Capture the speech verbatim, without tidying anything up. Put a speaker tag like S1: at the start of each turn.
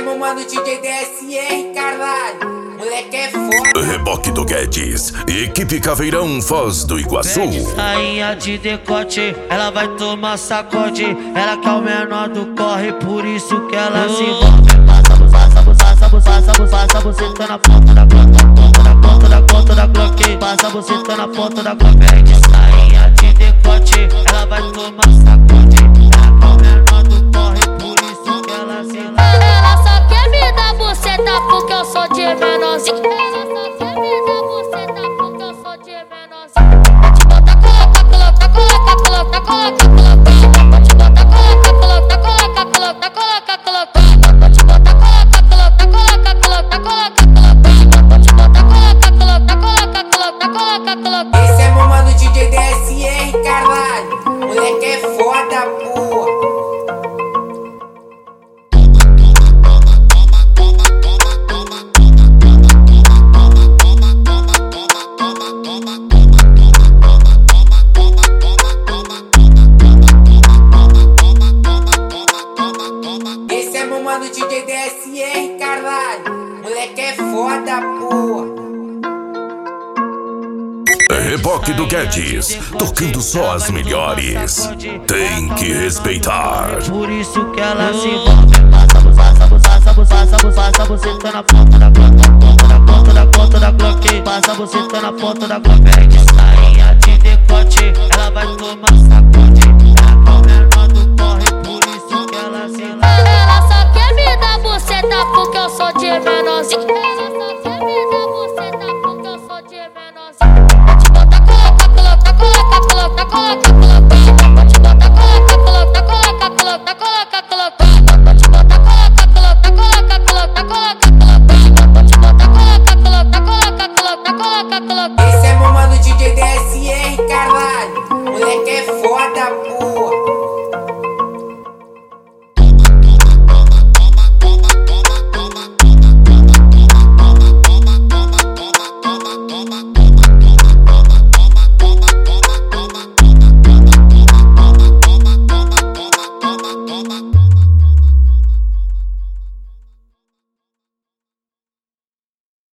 S1: meu mano D J D S R, caralho. Moleque é foda.
S2: Reboque do Guedes, equipe Caveirão, Foz do Iguaçu.
S3: Sainha de decote, ela vai tomar sacode. Ela que é o menor do corre, por isso que ela se envolve. Passa, passa, passa, passa, passa, você tá na ponta da ponta, ponta da ponta da ponta da Glock. Passa, você tá na ponta da Glock. Sainha de decote, ela vai tomar sacode. Ela que é o menor do corre, por isso que ela se envolve.
S4: Ela só quer me dar buceta porque eu sou de menorzinho. Ela só quer me dar buceta porque eu sou de menorzinho. Te bota, coloca, coloca, coloca, coloca, coloca, coloca. Te bota, coloca, coloca, coloca, coloca, coloca, coloca. Te bota, coloca, coloca, coloca, coloca, coloca, coloca. Te bota, coloca, coloca, coloca, coloca, coloca, coloca.
S1: Esse é meu mano D J D S R, caralho. Moleque é foda, porra. Esse é meu mano D J D S R, caralho. Moleque é foda, porra.
S2: Reboque do Guedes, tocando só as melhores. Tem que respeitar.
S3: Por isso que ela se envolve. Passa, passa, passa, passa, passa, você tá na ponta da ponta, ponta da ponta da ponta da Glock. Passa, você tá na ponta da Glock. Sainha de decote, ela vai tomar sacode. Ela que é o menor do corre, por isso que ela se envolve.
S4: Ela só quer me dar buceta porque eu sou de menorzinho. Ela só quer me dar buceta porque eu sou de menorzinho. Te bota, coloca, coloca, coloca, coloca, coloca, coloca. Te bota, coloca, coloca, coloca, coloca, coloca, coloca. Te bota, coloca, coloca, coloca, coloca, coloca, coloca. Te bota, coloca, coloca, coloca, coloca, coloca, coloca.
S1: Esse é meu mano D J D S R, caralho. Moleque é foda, porra.